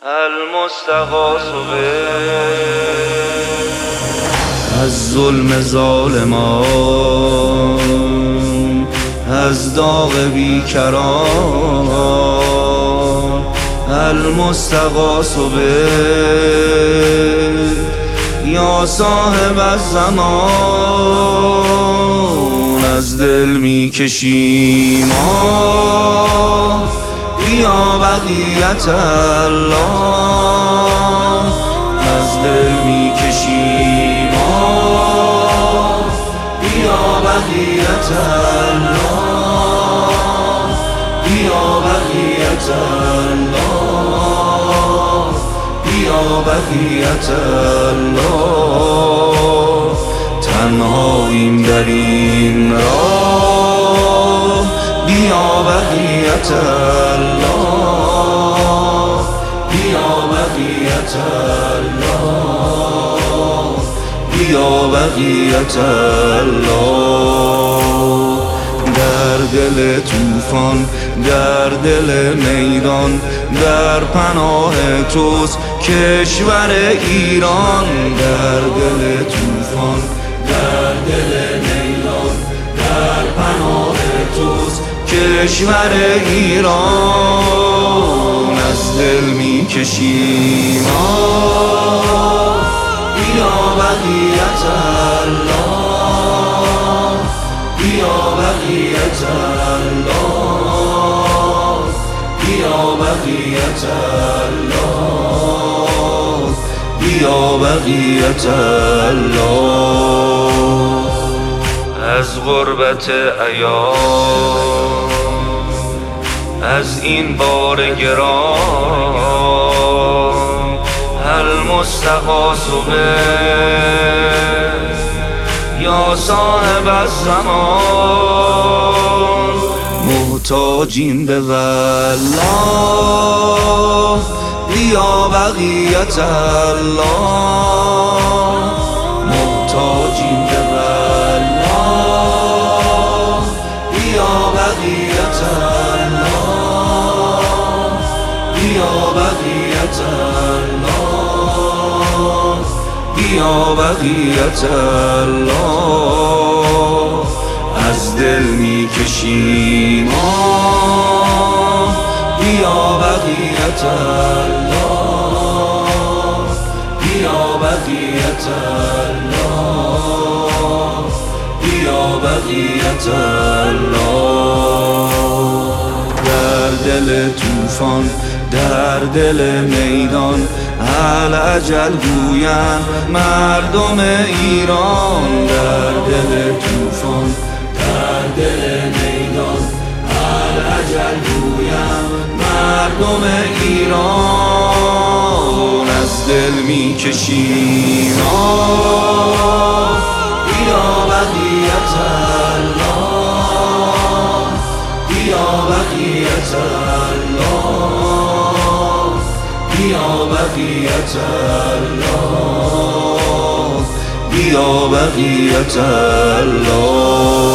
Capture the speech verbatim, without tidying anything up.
المستغاث به از ظلم ظالمان، از داغ بیکران. المستغاث به یا صاحب الزمان، از دل میکشیم آه بیا بقیت الله، از دل میکشیم آه بیا بقیت الله، بیا بقیت الله، بیا بقیت الله. تنهاییم در این راه، بیا بقیت الله، بیا بقیت الله، بیا بقیت الله. در دل طوفان، در دل میدان، در پناه توست کشور ایران. در دل طوفان، در دل میدان، در پناه توست کشور ایران. از دل میکشیم آه بیا بقیت الله، بیا بقیت الله، بیا بقیت الله، بیا بقیت الله. از غربت ایام، از این بار گران، المستغاث به یا صاحب الزمان. محتاجیم به والله، بیا بقیت الله. محتاجیم به والله، بیا بقیت الله، بیا بقیت الله، بیا بقیت الله. از دل میکشیم آه بیا بقیت الله، بیا بقیت الله، بیا بقیت الله. در دل طوفان، در دل میدان، الاجل گویند مردم ایران. در دل طوفان، در دل میدان، الاجل گویند مردم ایران. از دل میکشیم آه بیا بقیت الله، بیا بقیت الله، بیا بقیت الله، بیا بقیت الله.